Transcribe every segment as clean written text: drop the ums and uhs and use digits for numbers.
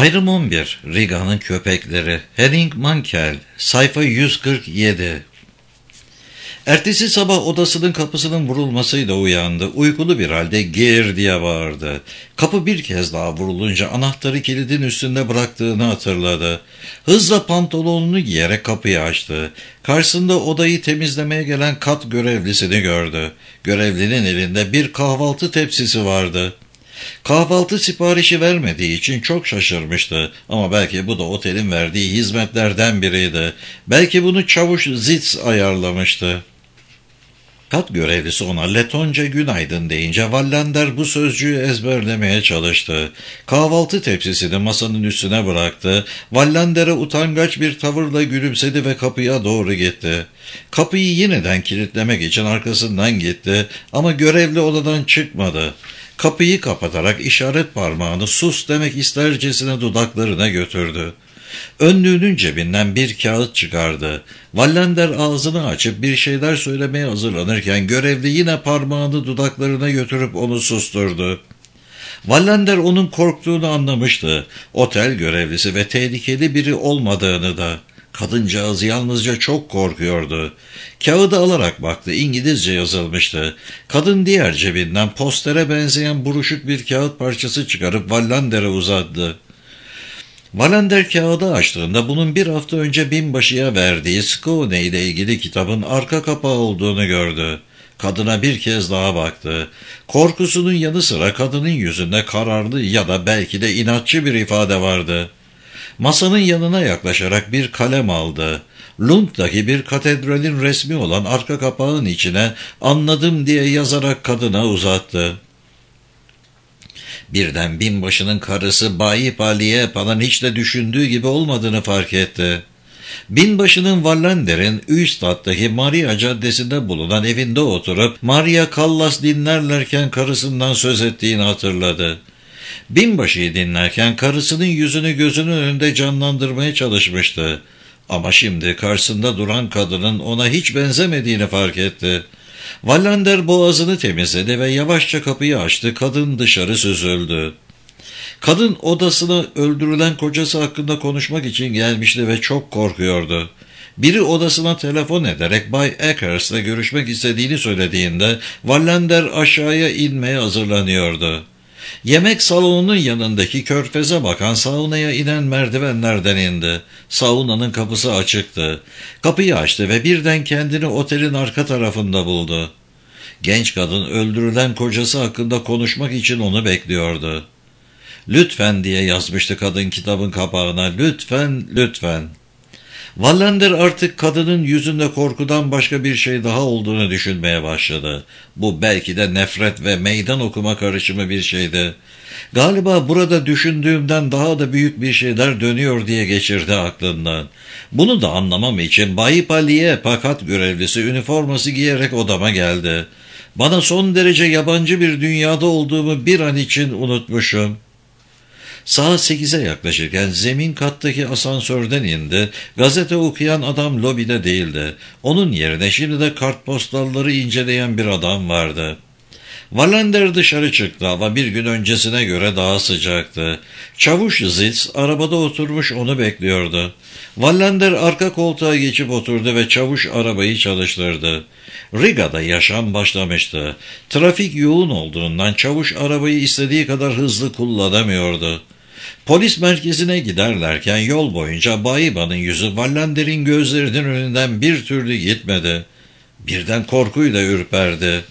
Ayrım 11. Riga'nın köpekleri. Henning Mankell. Sayfa 147. Ertesi sabah odasının kapısının vurulmasıyla uyandı. Uykulu bir halde "Gir!" diye bağırdı. Kapı bir kez daha vurulunca anahtarı kilidin üstünde bıraktığını hatırladı. Hızla pantolonunu giyerek kapıyı açtı. Karşısında odayı temizlemeye gelen kat görevlisini gördü. Görevlinin elinde bir kahvaltı tepsisi vardı. Kahvaltı siparişi vermediği için çok şaşırmıştı. Ama belki bu da otelin verdiği hizmetlerden biriydi. Belki bunu çavuş Zitz ayarlamıştı. Kat görevlisi ona Letonca günaydın deyince Wallander bu sözcüğü ezberlemeye çalıştı. Kahvaltı tepsisini masanın üstüne bıraktı. Wallander'e utangaç bir tavırla gülümsedi ve kapıya doğru gitti. Kapıyı yeniden kilitlemek için arkasından gitti ama görevli odadan çıkmadı. Kapıyı kapatarak işaret parmağını sus demek istercesine dudaklarına götürdü. Önlüğünün cebinden bir kağıt çıkardı. Wallander ağzını açıp bir şeyler söylemeye hazırlanırken görevli yine parmağını dudaklarına götürüp onu susturdu. Wallander onun korktuğunu anlamıştı. Otel görevlisi ve tehlikeli biri olmadığını da. Kadıncağız yalnızca çok korkuyordu. Kağıdı alarak baktı. İngilizce yazılmıştı. Kadın diğer cebinden postere benzeyen buruşuk bir kağıt parçası çıkarıp Wallander'e uzattı. Wallander kağıdı açtığında bunun bir hafta önce binbaşıya verdiği Skåne ile ilgili kitabın arka kapağı olduğunu gördü. Kadına bir kez daha baktı. Korkusunun yanı sıra kadının yüzünde kararlı ya da belki de inatçı bir ifade vardı. Masanın yanına yaklaşarak bir kalem aldı. Lund'daki bir katedralin resmi olan arka kapağın içine "Anladım" diye yazarak kadına uzattı. Birden binbaşının karısı Bayi Paliyepa'nın hiç de düşündüğü gibi olmadığını fark etti. Binbaşının Wallander'in Üstad'daki Maria Caddesi'nde bulunan evinde oturup Maria Callas dinlerlerken karısından söz ettiğini hatırladı. Binbaşıyı dinlerken karısının yüzünü gözünün önünde canlandırmaya çalışmıştı. Ama şimdi karşısında duran kadının ona hiç benzemediğini fark etti. Wallander boğazını temizledi ve yavaşça kapıyı açtı. Kadın dışarı süzüldü. Kadın odasına öldürülen kocası hakkında konuşmak için gelmişti ve çok korkuyordu. Biri odasına telefon ederek Bay Eckers'la görüşmek istediğini söylediğinde Wallander aşağıya inmeye hazırlanıyordu. Yemek salonunun yanındaki körfeze bakan saunaya inen merdivenlerden indi. Saunanın kapısı açıktı. Kapıyı açtı ve birden kendini otelin arka tarafında buldu. Genç kadın öldürülen kocası hakkında konuşmak için onu bekliyordu. "Lütfen" diye yazmıştı kadın kitabın kapağına. "Lütfen, lütfen." Wallander artık kadının yüzünde korkudan başka bir şey daha olduğunu düşünmeye başladı. Bu belki de nefret ve meydan okuma karışımı bir şeydi. Galiba burada düşündüğümden daha da büyük bir şeyler dönüyor diye geçirdi aklından. Bunu da anlamam için Bayi Paliepa kat görevlisi üniforması giyerek odama geldi. Bana son derece yabancı bir dünyada olduğumu bir an için unutmuşum. Saat 8'e yaklaşırken zemin kattaki asansörden indi. Gazete okuyan adam lobide değildi. Onun yerine şimdi de kartpostalları inceleyen bir adam vardı. Wallander dışarı çıktı ama bir gün öncesine göre daha sıcaktı. Çavuş Zitz arabada oturmuş onu bekliyordu. Wallander arka koltuğa geçip oturdu ve çavuş arabayı çalıştırdı. Riga'da yaşam başlamıştı. Trafik yoğun olduğundan çavuş arabayı istediği kadar hızlı kullanamıyordu. Polis merkezine giderlerken yol boyunca Bayiba'nın yüzü Wallander'in gözlerinin önünden bir türlü gitmedi. Birden korkuyla ürperdi.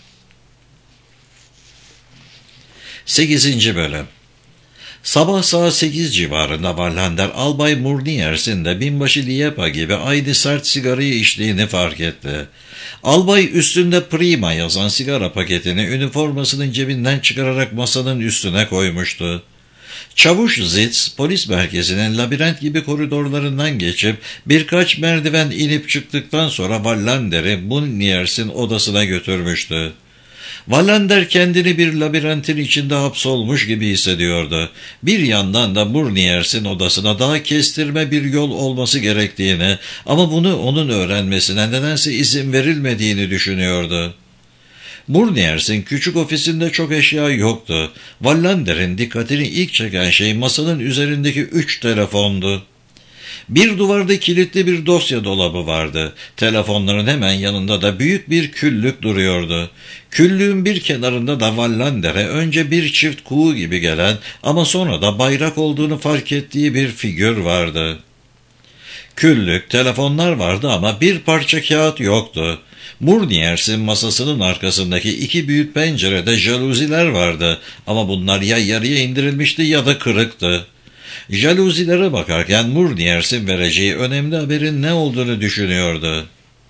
8. Bölüm. Sabah saat 8 civarında Wallander Albay Murniers'in de binbaşı Liepa gibi aynı sert sigarayı içtiğini fark etti. Albay üstünde Prima yazan sigara paketini üniformasının cebinden çıkararak masanın üstüne koymuştu. Çavuş Zitz polis merkezinin labirent gibi koridorlarından geçip birkaç merdiven inip çıktıktan sonra Wallander'i Murniers'in odasına götürmüştü. Wallander kendini bir labirentin içinde hapsolmuş gibi hissediyordu. Bir yandan da Murniers'in odasına daha kestirme bir yol olması gerektiğini ama bunu onun öğrenmesine nedense izin verilmediğini düşünüyordu. Murniers'in küçük ofisinde çok eşya yoktu. Wallander'in dikkatini ilk çeken şey masanın üzerindeki 3 telefondu. Bir duvarda kilitli bir dosya dolabı vardı. Telefonların hemen yanında da büyük bir küllük duruyordu. Küllüğün bir kenarında da Wallander'e önce bir çift kuğu gibi gelen ama sonra da bayrak olduğunu fark ettiği bir figür vardı. Küllük, telefonlar vardı ama bir parça kağıt yoktu. Murniers'in masasının arkasındaki 2 büyük pencerede jaluziler vardı ama bunlar ya yarıya indirilmişti ya da kırıktı. Jaluzilere bakarken Murniers'in vereceği önemli haberin ne olduğunu düşünüyordu.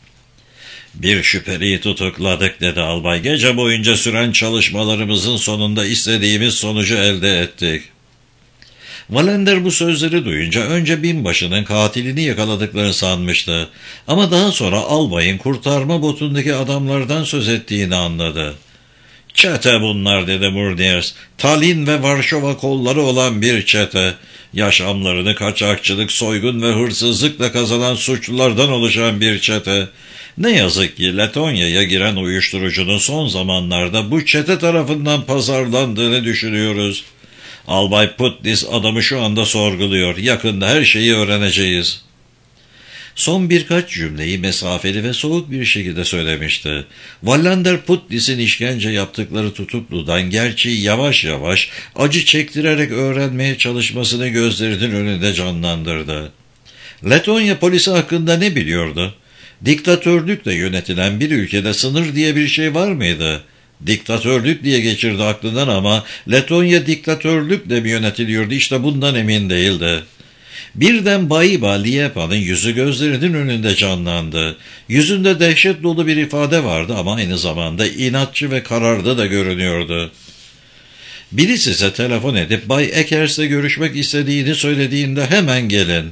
"Bir şüpheliyi tutukladık," dedi albay. "Gece boyunca süren çalışmalarımızın sonunda istediğimiz sonucu elde ettik." Wallander bu sözleri duyunca önce binbaşının katilini yakaladıklarını sanmıştı. Ama daha sonra albayın kurtarma botundaki adamlardan söz ettiğini anladı. "Çete bunlar," dedi Murniers. "Tallinn ve Varşova kolları olan bir çete. Yaşamlarını kaçakçılık, soygun ve hırsızlıkla kazanan suçlulardan oluşan bir çete. Ne yazık ki Letonya'ya giren uyuşturucunun son zamanlarda bu çete tarafından pazarlandığını düşünüyoruz. Albay Putlis adamı şu anda sorguluyor. Yakında her şeyi öğreneceğiz." Son birkaç cümleyi mesafeli ve soğuk bir şekilde söylemişti. Wallander Putlis'in işkence yaptıkları tutukludan gerçeği yavaş yavaş acı çektirerek öğrenmeye çalışmasını gözlerinin önünde canlandırdı. Letonya polisi hakkında ne biliyordu? Diktatörlükle yönetilen bir ülkede sınır diye bir şey var mıydı? Diktatörlük diye geçirdi aklından ama Letonya diktatörlükle mi yönetiliyordu, işte bundan emin değildi. Birden Bayiba Liepa'nın yüzü gözlerinin önünde canlandı. Yüzünde dehşet dolu bir ifade vardı ama aynı zamanda inatçı ve kararlı da görünüyordu. "Biri size telefon edip Bay Eckers'le görüşmek istediğini söylediğinde hemen gelin."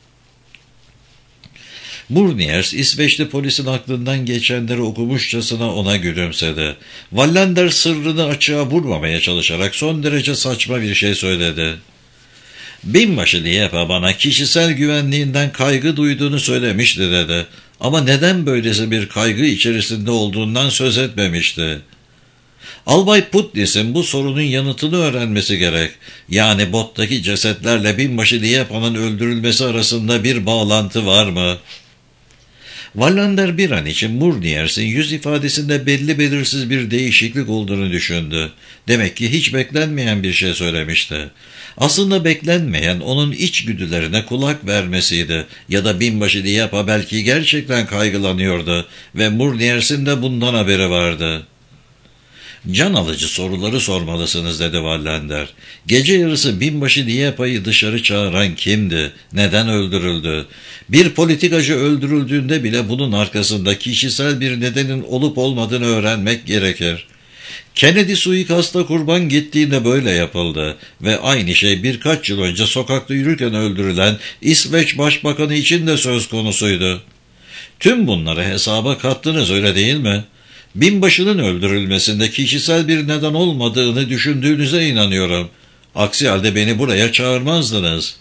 Murniers, İsveçli polisin aklından geçenleri okumuşçasına ona gülümsedi. Wallander sırrını açığa vurmamaya çalışarak son derece saçma bir şey söyledi. "Binbaşı Liepa bana kişisel güvenliğinden kaygı duyduğunu söylemişti," dedi. "Ama neden böylesi bir kaygı içerisinde olduğundan söz etmemişti." Albay Putlis'in bu sorunun yanıtını öğrenmesi gerek. Yani bottaki cesetlerle binbaşı Liepa'nın öldürülmesi arasında bir bağlantı var mı? Wallander bir an için Murniers'in yüz ifadesinde belli belirsiz bir değişiklik olduğunu düşündü. Demek ki hiç beklenmeyen bir şey söylemişti. Aslında beklenmeyen onun içgüdülerine kulak vermesiydi ya da binbaşı Liepa belki gerçekten kaygılanıyordu ve Murniers'in de bundan haberi vardı. "Can alıcı soruları sormalısınız," dedi Wallander. "Gece yarısı binbaşı Liepa'yı dışarı çağıran kimdi? Neden öldürüldü? Bir politikacı öldürüldüğünde bile bunun arkasında kişisel bir nedenin olup olmadığını öğrenmek gerekir. Kennedy suikasta kurban gittiğinde böyle yapıldı ve aynı şey birkaç yıl önce sokakta yürürken öldürülen İsveç Başbakanı için de söz konusuydu. Tüm bunları hesaba kattınız, öyle değil mi? Binbaşının öldürülmesinde kişisel bir neden olmadığını düşündüğünüze inanıyorum. Aksi halde beni buraya çağırmazdınız."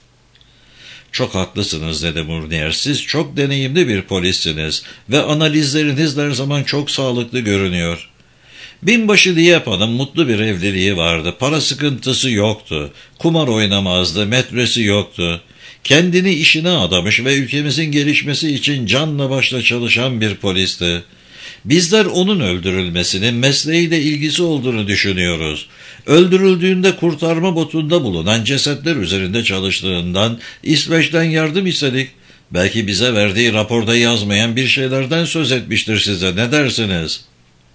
"Çok haklısınız," dedi Murnier. "Siz çok deneyimli bir polissiniz ve analizleriniz her zaman çok sağlıklı görünüyor. Binbaşı Liepa'nın mutlu bir evliliği vardı. Para sıkıntısı yoktu. Kumar oynamazdı, metresi yoktu. Kendini işine adamış ve ülkemizin gelişmesi için canla başla çalışan bir polisti. Bizler onun öldürülmesinin mesleğiyle ilgisi olduğunu düşünüyoruz. Öldürüldüğünde kurtarma botunda bulunan cesetler üzerinde çalıştığından İsveç'ten yardım istedik. Belki bize verdiği raporda yazmayan bir şeylerden söz etmiştir size. Ne dersiniz?"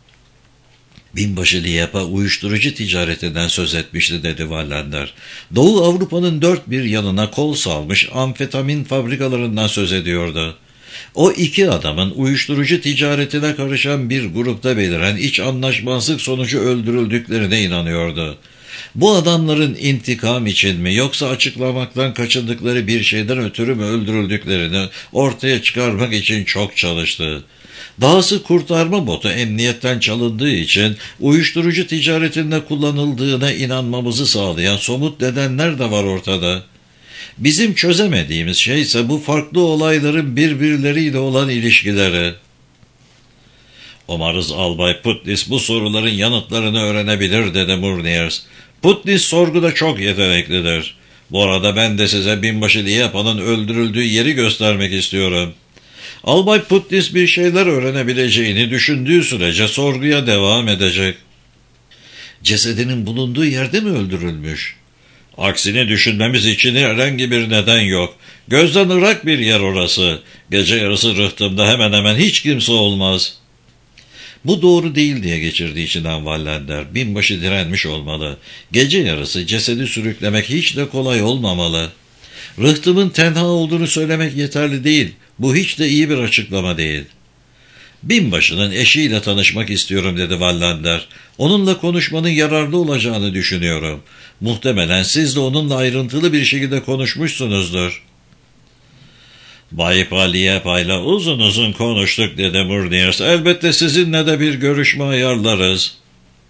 "Binbaşı Liepa uyuşturucu ticaretinden söz etmişti," dedi Wallander. "Doğu Avrupa'nın dört bir yanına kol salmış amfetamin fabrikalarından söz ediyordu. O iki adamın uyuşturucu ticaretine karışan bir grupta beliren iç anlaşmazlık sonucu öldürüldüklerine inanıyordu. Bu adamların intikam için mi yoksa açıklamaktan kaçındıkları bir şeyden ötürü mü öldürüldüklerini ortaya çıkarmak için çok çalıştı. Dahası kurtarma botu emniyetten çalındığı için uyuşturucu ticaretinde kullanıldığına inanmamızı sağlayan somut nedenler de var ortada. Bizim çözemediğimiz şey ise bu farklı olayların birbirleriyle olan ilişkileri." Umarız Albay Putlis bu soruların yanıtlarını öğrenebilir dedi Murniers. Putlis sorguda çok yeteneklidir. Bu arada ben de size binbaşı Liepa'nın öldürüldüğü yeri göstermek istiyorum. Albay Putlis bir şeyler öğrenebileceğini düşündüğü sürece sorguya devam edecek. Cesedinin bulunduğu yerde mi öldürülmüş? Aksini düşünmemiz için herhangi bir neden yok. Gözden ırak bir yer orası. Gece yarısı rıhtımda hemen hemen hiç kimse olmaz. Bu doğru değil diye geçirdiği içinden Wallander. Binbaşı direnmiş olmalı. Gece yarısı cesedi sürüklemek hiç de kolay olmamalı. Rıhtımın tenha olduğunu söylemek yeterli değil. Bu hiç de iyi bir açıklama değil. Binbaşının eşiyle tanışmak istiyorum dedi Wallander. Onunla konuşmanın yararlı olacağını düşünüyorum. Muhtemelen siz de onunla ayrıntılı bir şekilde konuşmuşsunuzdur. Bay Liepa ile uzun uzun konuştuk dedi Murniers. Elbette sizinle de bir görüşme ayarlarız.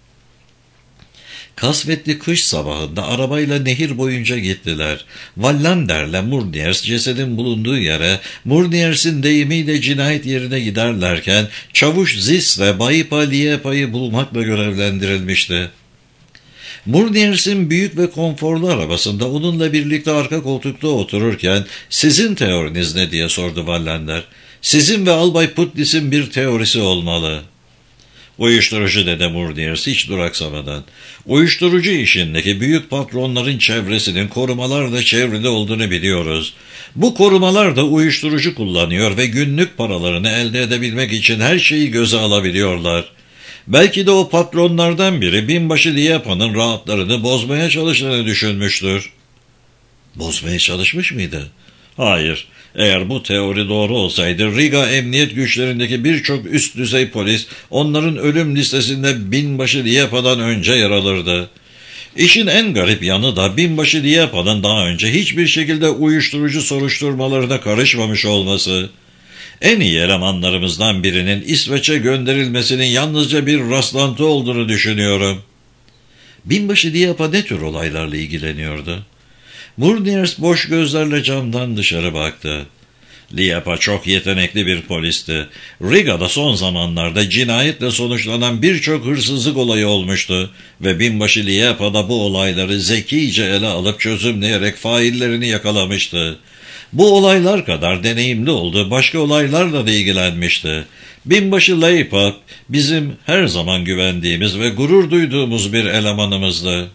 Kasvetli kış sabahında arabayla nehir boyunca gittiler. Wallander'le Murniers cesedin bulunduğu yere, Murniers'in deyimiyle cinayet yerine giderlerken çavuş Zis ve Bay Liepa'yı bulmakla görevlendirilmişti. Murniers'in büyük ve konforlu arabasında onunla birlikte arka koltukta otururken "Sizin teoriniz ne?" diye sordu Wallander. "Sizin ve Albay Putlis'in bir teorisi olmalı." "Uyuşturucu" dedi Murniers hiç duraksamadan. "Uyuşturucu işindeki büyük patronların çevresinin korumalarla çevrili olduğunu biliyoruz. Bu korumalar da uyuşturucu kullanıyor ve günlük paralarını elde edebilmek için her şeyi göze alabiliyorlar. Belki de o patronlardan biri binbaşı Liepa'nın rahatlarını bozmaya çalıştığını düşünmüştür." "Bozmaya çalışmış mıydı?" "Hayır. Eğer bu teori doğru olsaydı Riga emniyet güçlerindeki birçok üst düzey polis onların ölüm listesinde binbaşı Liepa'dan önce yer alırdı. İşin en garip yanı da binbaşı Liepa'nın daha önce hiçbir şekilde uyuşturucu soruşturmalarına karışmamış olması. En iyi elemanlarımızdan birinin İsveç'e gönderilmesinin yalnızca bir rastlantı olduğunu düşünüyorum." "Binbaşı Liepa ne tür olaylarla ilgileniyordu?" Murniers boş gözlerle camdan dışarı baktı. "Liepa çok yetenekli bir polisti. Riga'da son zamanlarda cinayetle sonuçlanan birçok hırsızlık olayı olmuştu ve binbaşı Liepa da bu olayları zekice ele alıp çözümleyerek faillerini yakalamıştı. Bu olaylar kadar deneyimli olduğu başka olaylarla da ilgilenmişti. Binbaşı Liepa bizim her zaman güvendiğimiz ve gurur duyduğumuz bir elemanımızdı."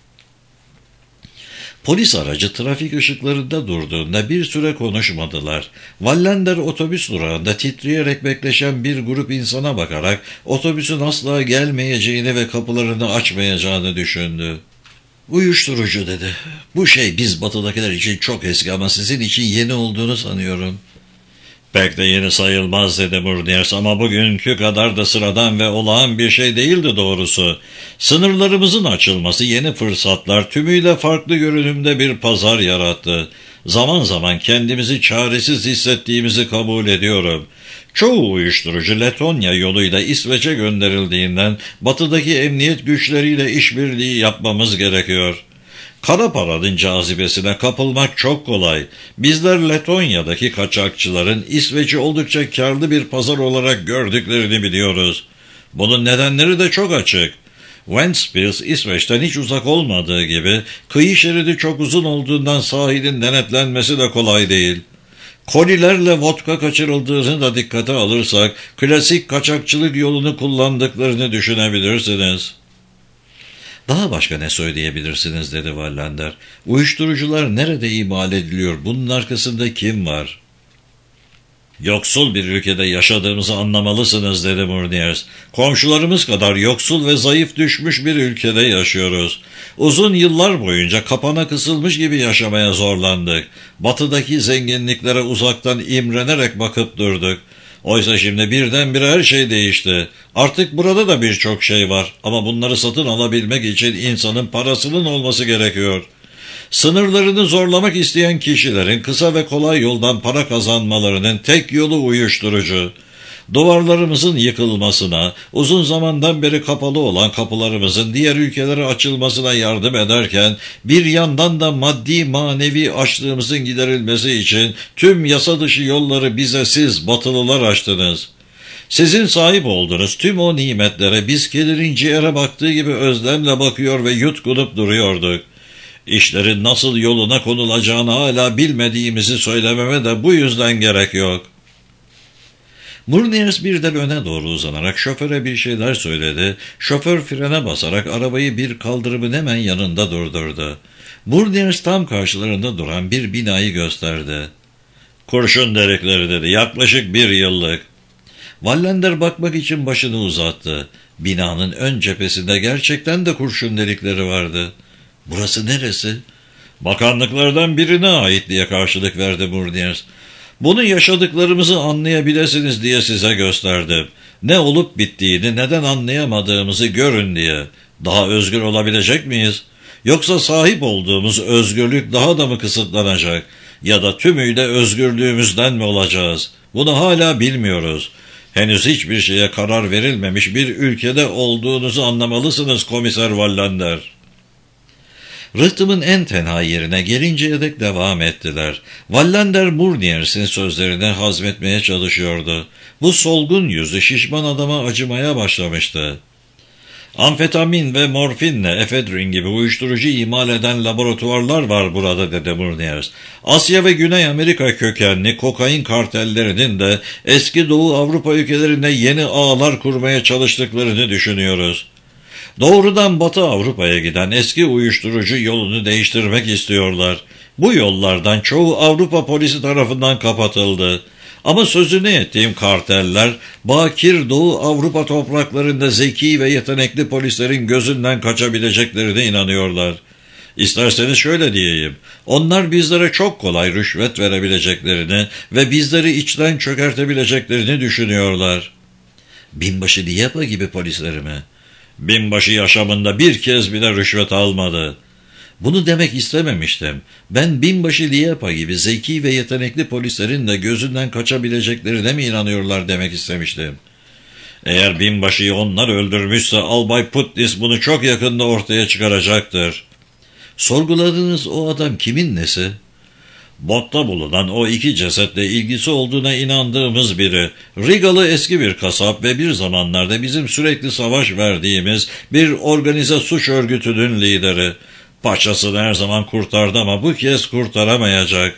Polis aracı trafik ışıklarında durduğunda bir süre konuşmadılar. Wallander otobüs durağında titreyerek bekleşen bir grup insana bakarak otobüsün asla gelmeyeceğini ve kapılarını açmayacağını düşündü. "Uyuşturucu" dedi. "Bu şey biz batıdakiler için çok eski ama sizin için yeni olduğunu sanıyorum." "Pek de yeni sayılmaz" dedi Murniers, "ama bugünkü kadar da sıradan ve olağan bir şey değildi doğrusu. Sınırlarımızın açılması yeni fırsatlar, tümüyle farklı görünümde bir pazar yarattı. Zaman zaman kendimizi çaresiz hissettiğimizi kabul ediyorum. Çoğu uyuşturucu Letonya yoluyla İsveç'e gönderildiğinden batıdaki emniyet güçleriyle işbirliği yapmamız gerekiyor. Kara paranın cazibesine kapılmak çok kolay. Bizler Letonya'daki kaçakçıların İsveç'i oldukça karlı bir pazar olarak gördüklerini biliyoruz. Bunun nedenleri de çok açık. Ventspils İsveç'ten hiç uzak olmadığı gibi kıyı şeridi çok uzun olduğundan sahilin denetlenmesi de kolay değil. Kolilerle vodka kaçırıldığını da dikkate alırsak klasik kaçakçılık yolunu kullandıklarını düşünebilirsiniz. "Daha başka ne söyleyebilirsiniz?" dedi Wallander. "Uyuşturucular nerede imal ediliyor? Bunun arkasında kim var?" "Yoksul bir ülkede yaşadığımızı anlamalısınız" dedi Murniers. "Komşularımız kadar yoksul ve zayıf düşmüş bir ülkede yaşıyoruz. Uzun yıllar boyunca kapana kısılmış gibi yaşamaya zorlandık. Batıdaki zenginliklere uzaktan imrenerek bakıp durduk. Oysa şimdi birdenbire her şey değişti. Artık burada da birçok şey var ama bunları satın alabilmek için insanın parasının olması gerekiyor. Sınırlarını zorlamak isteyen kişilerin kısa ve kolay yoldan para kazanmalarının tek yolu uyuşturucu. Duvarlarımızın yıkılmasına, uzun zamandan beri kapalı olan kapılarımızın diğer ülkelere açılmasına yardım ederken, bir yandan da maddi manevi açlığımızın giderilmesi için tüm yasa dışı yolları bize siz Batılılar açtınız. Sizin sahip olduğunuz tüm o nimetlere biz kedirin ciğere baktığı gibi özlemle bakıyor ve yutkunup duruyorduk. İşlerin nasıl yoluna konulacağını hala bilmediğimizi söylememe de bu yüzden gerek yok. Murniers birden öne doğru uzanarak şoföre bir şeyler söyledi. Şoför frene basarak arabayı bir kaldırımın hemen yanında durdurdu. Murniers tam karşılarında duran bir binayı gösterdi. "Kurşun delikleri," dedi. "Yaklaşık 1 yıllık." Wallander bakmak için başını uzattı. Binanın ön cephesinde gerçekten de kurşun delikleri vardı. "Burası neresi?" "Bakanlıklardan birine ait," diye karşılık verdi Murniers. "Bunu yaşadıklarımızı anlayabilirsiniz diye size gösterdim. Ne olup bittiğini, neden anlayamadığımızı görün diye. Daha özgür olabilecek miyiz? Yoksa sahip olduğumuz özgürlük daha da mı kısıtlanacak? Ya da tümüyle özgürlüğümüzden mi olacağız? Bunu hala bilmiyoruz. Henüz hiçbir şeye karar verilmemiş bir ülkede olduğunuzu anlamalısınız Komiser Wallander." Rıhtımın en tenha yerine gelinceye dek devam ettiler. Wallander Murniers'in sözlerini hazmetmeye çalışıyordu. Bu solgun yüzü şişman adama acımaya başlamıştı. "Amfetamin ve morfinle efedrin gibi uyuşturucu imal eden laboratuvarlar var burada," dedi Murniers. "Asya ve Güney Amerika kökenli kokain kartellerinin de eski Doğu Avrupa ülkelerinde yeni ağlar kurmaya çalıştıklarını düşünüyoruz. Doğrudan Batı Avrupa'ya giden eski uyuşturucu yolunu değiştirmek istiyorlar. Bu yollardan çoğu Avrupa polisi tarafından kapatıldı. Ama sözünü ettiğim karteller, bakir Doğu Avrupa topraklarında zeki ve yetenekli polislerin gözünden kaçabileceklerine inanıyorlar. İsterseniz şöyle diyeyim, onlar bizlere çok kolay rüşvet verebileceklerini ve bizleri içten çökertebileceklerini düşünüyorlar." "Binbaşı Diyapa gibi polisleri mi?" "Binbaşı yaşamında bir kez bile rüşvet almadı." "Bunu demek istememiştim. Ben binbaşı Diyapa gibi zeki ve yetenekli polislerin de gözünden kaçabileceklerine mi inanıyorlar demek istemiştim." "Eğer binbaşıyı onlar öldürmüşse Albay Putnis bunu çok yakında ortaya çıkaracaktır." "Sorguladığınız o adam kimin nesi?" "Botta bulunan o 2 cesetle ilgisi olduğuna inandığımız biri. Rigalı eski bir kasap ve bir zamanlarda bizim sürekli savaş verdiğimiz bir organize suç örgütünün lideri. Paçasını her zaman kurtardı ama bu kez kurtaramayacak."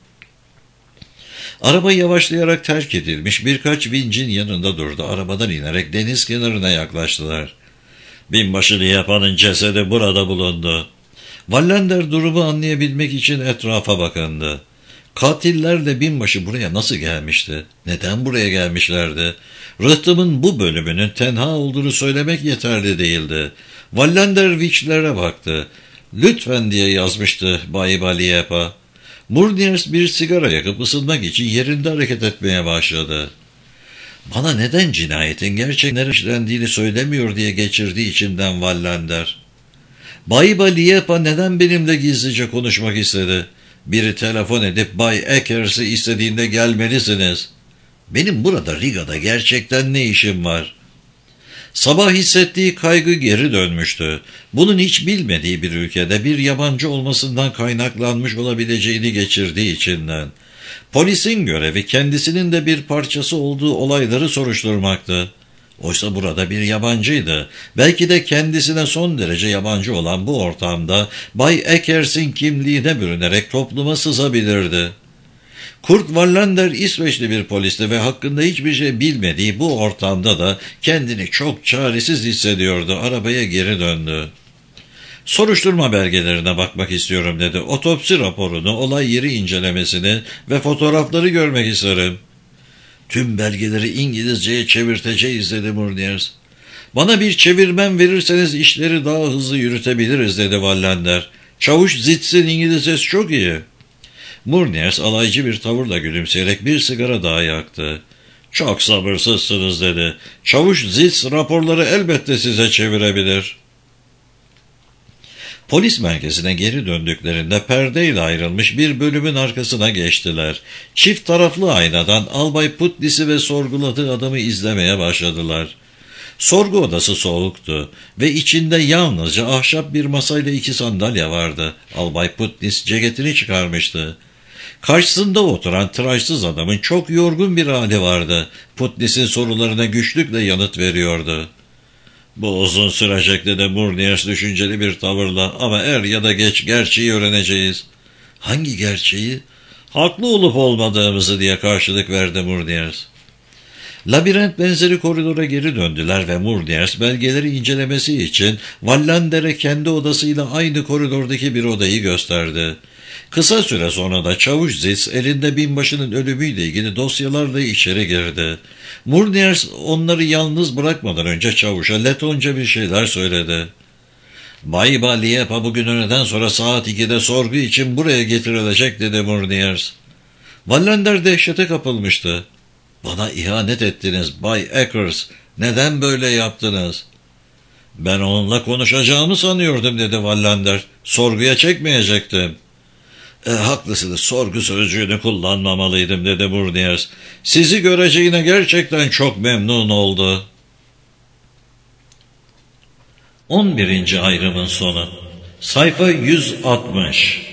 Araba yavaşlayarak terk edilmiş birkaç vincin yanında durdu. Arabadan inerek deniz kenarına yaklaştılar. "Binbaşı Diyapa'nın cesedi burada bulundu." Wallander durumu anlayabilmek için etrafa bakındı. Katillerle binbaşı buraya nasıl gelmişti? Neden buraya gelmişlerdi? Rıhtımın bu bölümünün tenha olduğunu söylemek yeterli değildi. Wallander viçlere baktı. "Lütfen," diye yazmıştı Bay Baliepa. Murniers bir sigara yakıp ısınmak için yerinde hareket etmeye başladı. "Bana neden cinayetin gerçekten işlendiğini söylemiyor diye geçirdiği içinden Wallander. Bay Baliepa neden benimle gizlice konuşmak istedi? Biri telefon edip Bay Eckers'i istediğinde gelmelisiniz. Benim burada Riga'da gerçekten ne işim var?" Sabah hissettiği kaygı geri dönmüştü. Bunun hiç bilmediği bir ülkede bir yabancı olmasından kaynaklanmış olabileceğini geçirdiği içinden. Polisin görevi kendisinin de bir parçası olduğu olayları soruşturmaktı. Oysa burada bir yabancıydı. Belki de kendisine son derece yabancı olan bu ortamda Bay Eckers'in kimliğine bürünerek topluma sızabilirdi. Kurt Wallander İsveçli bir polisti ve hakkında hiçbir şey bilmediği bu ortamda da kendini çok çaresiz hissediyordu. Arabaya geri döndü. "Soruşturma belgelerine bakmak istiyorum," dedi. "Otopsi raporunu, olay yeri incelemesini ve fotoğrafları görmek isterim." "Tüm belgeleri İngilizceye çevirteceğiz," dedi Murniers. "Bana bir çevirmen verirseniz işleri daha hızlı yürütebiliriz," dedi Wallander. "Çavuş Zitz'in İngilizcesi çok iyi." Murniers alaycı bir tavırla gülümseyerek bir sigara daha yaktı. "Çok sabırsızsınız," dedi. "Çavuş Zitz raporları elbette size çevirebilir." Polis merkezine geri döndüklerinde perdeyle ayrılmış bir bölümün arkasına geçtiler. Çift taraflı aynadan Albay Putnis'i ve sorguladığı adamı izlemeye başladılar. Sorgu odası soğuktu ve içinde yalnızca ahşap bir masayla 2 sandalye vardı. Albay Putnis ceketini çıkarmıştı. Karşısında oturan tıraşsız adamın çok yorgun bir hali vardı. Putlis'in sorularına güçlükle yanıt veriyordu. Bu uzun sürecek dedi Murniers düşünceli bir tavırla, ama er ya da geç gerçeği öğreneceğiz. Hangi gerçeği? Haklı olup olmadığımızı diye karşılık verdi Murniers. Labirent benzeri koridora geri döndüler ve Murniers belgeleri incelemesi için Wallander'e kendi odasıyla aynı koridordaki bir odayı gösterdi. Kısa süre sonra da Çavuş Zitz elinde binbaşının ölümüyle ilgili dosyalarla içeri girdi. Murniers onları yalnız bırakmadan önce çavuşa Letonca bir şeyler söyledi. Bay Baliepa bugün öğleden sonra saat 2'de sorgu için buraya getirilecek dedi Murniers. Wallander dehşete kapılmıştı. Bana ihanet ettiniz Bay Eckers. Neden böyle yaptınız? Ben onunla konuşacağımı sanıyordum dedi Wallander. Sorguya çekmeyecektim. Haklısınız, sorgu sözcüğünü kullanmamalıydım dedi Murniers. Sizi göreceğine gerçekten çok memnun oldu. 11. ayrımın sonu. Sayfa 160.